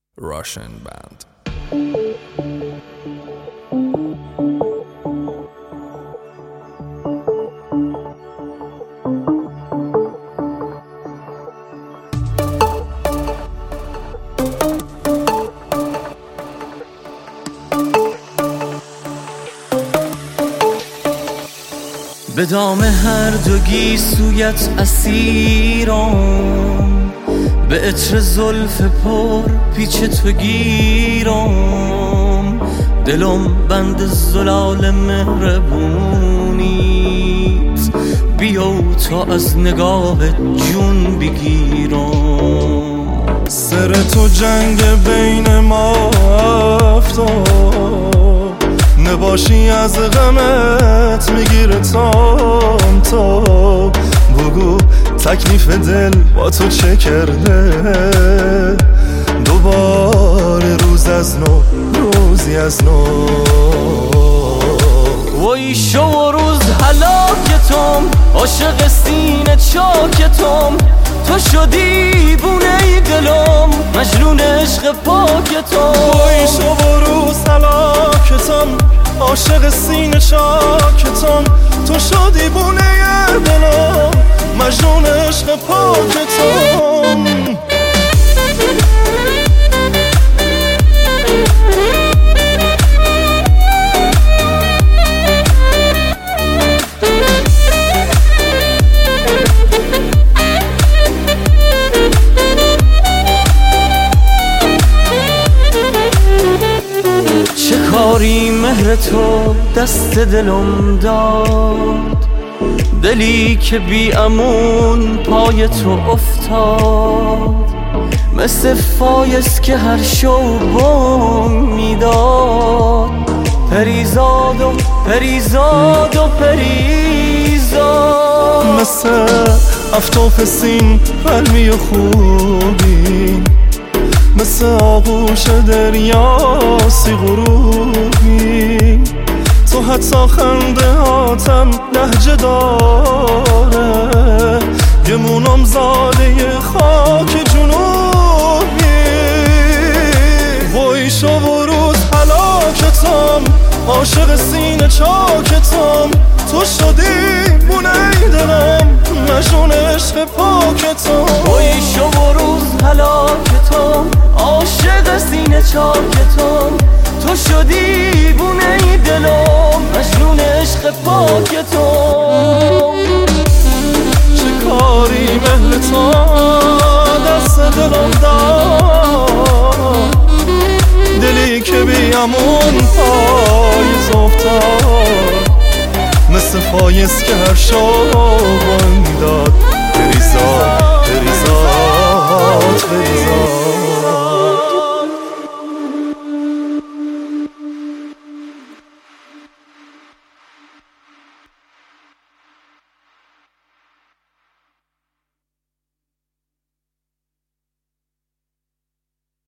Russian band. به دام هر دو گیسویت اسیرم، به عطر زلف پر پیچ تو گیرم. دلم بند زلال مهربونیت، بیا تا از نگاه جون بگیرم. سر تو جنگ بین ما افتاد، نباشی از غمت میگیره تام تا. بگو تکلیف دل با تو چه کرده، دوباره روز از نو، روزی از نو. وای شو و روز هلاکتم، عاشق سینه چاکتم. تو شدی بونه دلم، مجنون عشق پاکتم. وای شو و روز هلاکتم، عاشق سینه چاکتم. تو شدی بونه دلم، مجنون عشق پاکتم. کاری مهر تو دست دلم داد، دلی که بی امون پای تو افتاد. مثل فایز که هر شو بانگ میداد، پریزاد و پریزاد و پریزاد. مثل افتاف سین قلمی خوبی، مثل آغوش دریاسی غروبی. تو حتی خنده هاتم لهجه داره، گمونم زاده خاک جنوبی. وای شو و روز هلاکتم، عاشق سینه چاکتم. تو شدی بونه دلم، مجنون عشق پاکتم. وای شو و روز هلاکتم، عاشق سینه چاکتم. تو شدی بونه دلم، مجنون عشق پاکتم. چه کاری مهر تو دست دلم داد، دلی که بی امون پاییز افتاد. مثل فایز که هر شب داد، پریزاد پریزاد پریزاد.